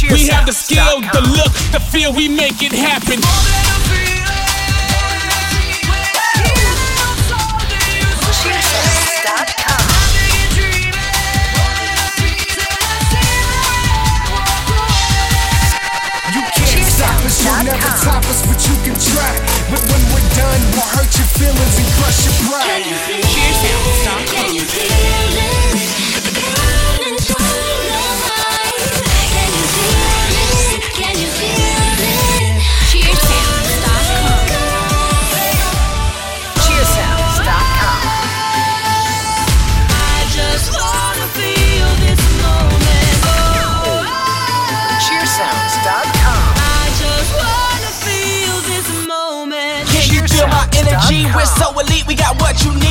We have the skill, the look, the feel, we make it happen. You'll never top us, but you can try. But when we're done, we'll hurt your feelings and crush your pride. Can you feel it? Can you feel it? Cheersounds.com. Cheersounds.com. I just wanna feel this moment. Cheersounds.com. Can you feel my energy? We're so elite, we got what you need.